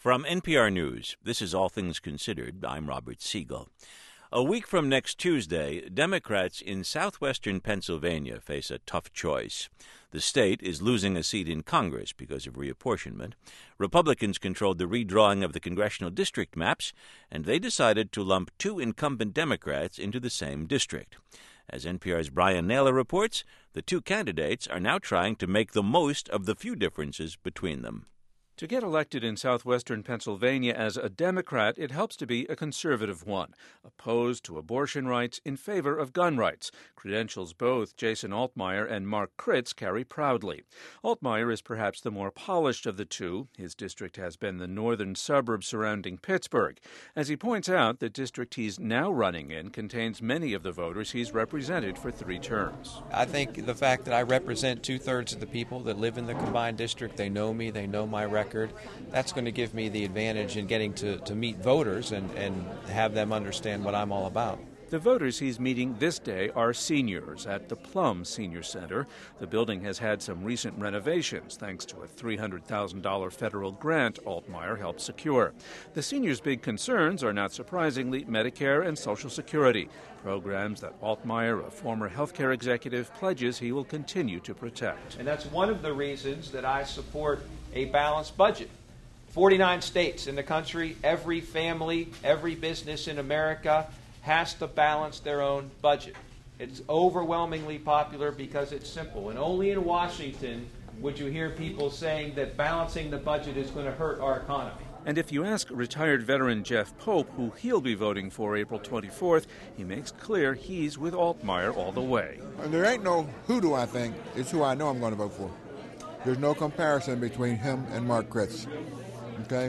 From NPR News, this is All Things Considered. I'm Robert Siegel. A week from next Tuesday, Democrats in southwestern Pennsylvania face a tough choice. The state is losing a seat in Congress because of reapportionment. Republicans controlled the redrawing of the congressional district maps, and they decided to lump two incumbent Democrats into the same district. As NPR's Brian Naylor reports, the two candidates are now trying to make the most of the few differences between them. To get elected in southwestern Pennsylvania as a Democrat, it helps to be a conservative one, opposed to abortion rights, in favor of gun rights, credentials both Jason Altmaier and Mark Kritz carry proudly. Altmaier is perhaps the more polished of the two. His district has been the northern suburb surrounding Pittsburgh. As he points out, the district he's now running in contains many of the voters he's represented for 3 terms. I think the fact that I represent 2/3 of the people that live in the combined district, they know me, they know my record. That's going to give me the advantage in getting to meet voters and have them understand what I'm all about. The voters he's meeting this day are seniors at the Plum Senior Center. The building has had some recent renovations thanks to a $300,000 federal grant Altmaier helped secure. The seniors' big concerns are not surprisingly Medicare and Social Security, programs that Altmaier, a former healthcare executive, pledges he will continue to protect. And that's one of the reasons that I support a balanced budget. 49 states in the country, every family, every business in America has to balance their own budget. It's overwhelmingly popular because it's simple. And only in Washington would you hear people saying that balancing the budget is going to hurt our economy. And if you ask retired veteran Jeff Pope who he'll be voting for April 24th, he makes clear he's with Altmaier all the way. And there ain't no who do I think, it's who I know I'm going to vote for. There's no comparison between him and Mark Kritz. Okay?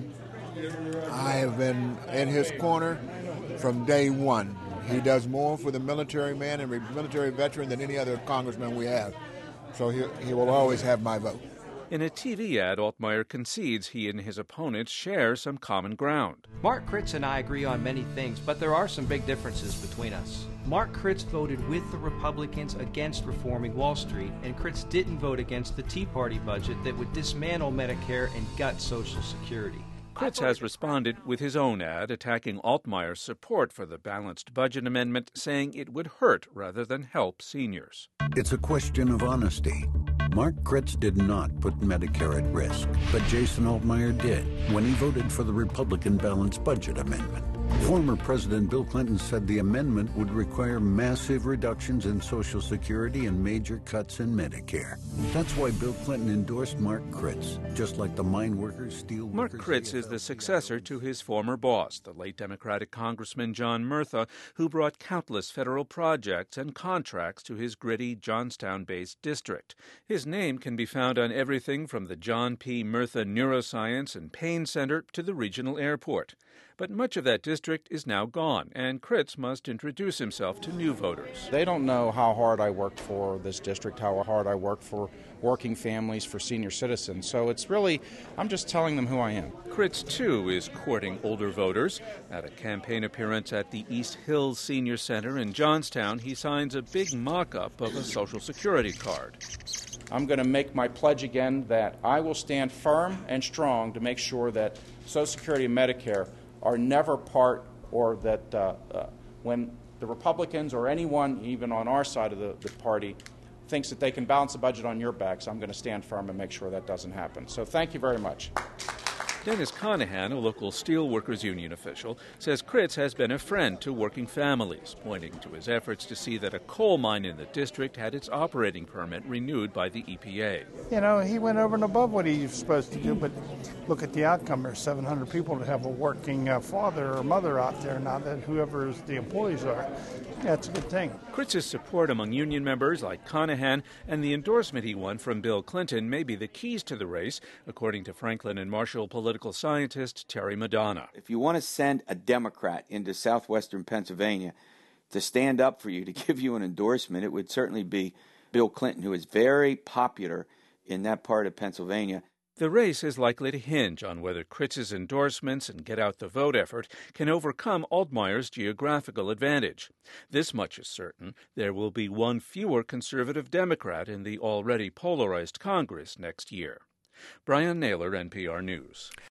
I have been in his corner from day one. He does more for the military man and military veteran than any other congressman we have. So he will always have my vote. In a TV ad, Altmaier concedes he and his opponents share some common ground. Mark Kritz and I agree on many things, but there are some big differences between us. Mark Kritz voted with the Republicans against reforming Wall Street, and Kritz didn't vote against the Tea Party budget that would dismantle Medicare and gut Social Security. Kritz has responded with his own ad, attacking Altmaier's support for the balanced budget amendment, saying it would hurt rather than help seniors. It's a question of honesty. Mark Kritz did not put Medicare at risk, but Jason Altmaier did when he voted for the Republican balanced budget amendment. Former President Bill Clinton said the amendment would require massive reductions in Social Security and major cuts in Medicare. That's why Bill Clinton endorsed Mark Kritz, just like the mine workers, steel workers... Mark Kritz is the successor to his former boss, the late Democratic Congressman John Murtha, who brought countless federal projects and contracts to his gritty Johnstown-based district. His name can be found on everything from the John P. Murtha Neuroscience and Pain Center to the regional airport. But much of that district is now gone, and Kritz must introduce himself to new voters. They don't know how hard I worked for this district, how hard I worked for working families, for senior citizens. So it's really, I'm just telling them who I am. Kritz, too, is courting older voters. At a campaign appearance at the East Hills Senior Center in Johnstown, he signs a big mock-up of a Social Security card. I'm going to make my pledge again that I will stand firm and strong to make sure that Social Security and Medicare are never part, or that when the Republicans or anyone even on our side of the party thinks that they can balance the budget on your backs, I'm going to stand firm and make sure that doesn't happen. So thank you very much. Dennis Conahan, a local steelworkers union official, says Kritz has been a friend to working families, pointing to his efforts to see that a coal mine in the district had its operating permit renewed by the EPA. You know, he went over and above what he was supposed to do, but look at the outcome. There's 700 people to have a working father or mother out there, not that whoever the employees are. That's a good thing. Kritz's support among union members like Conahan and the endorsement he won from Bill Clinton may be the keys to the race, according to Franklin and Marshall political scientist Terry Madonna. If you want to send a Democrat into southwestern Pennsylvania to stand up for you, to give you an endorsement, it would certainly be Bill Clinton, who is very popular in that part of Pennsylvania. The race is likely to hinge on whether Kritz's endorsements and get-out-the-vote effort can overcome Altmaier's geographical advantage. This much is certain: there will be one fewer conservative Democrat in the already polarized Congress next year. Brian Naylor, NPR News.